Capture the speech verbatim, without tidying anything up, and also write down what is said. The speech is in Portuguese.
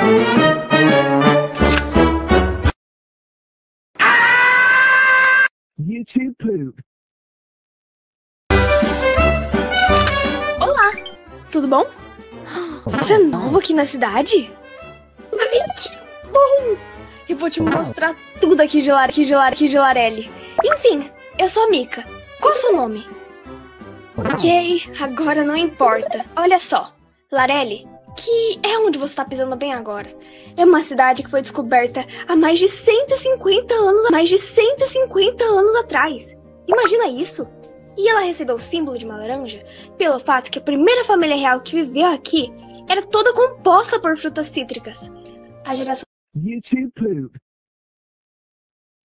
YouTube poop. Olá, tudo bom? Você é novo aqui na cidade? Ai, que bom! Eu vou te mostrar tudo aqui de, Lar aqui de, Lar aqui de Larelli. Enfim, eu sou a Mika. Qual é o seu nome? Ok, agora não importa. Olha só, Larelli, que é onde você tá pisando bem agora. É uma cidade que foi descoberta há mais de cento e cinquenta anos, mais de cento e cinquenta anos atrás. Imagina isso! E ela recebeu o símbolo de uma laranja pelo fato que a primeira família real que viveu aqui era toda composta por frutas cítricas. A geração YouTube poop.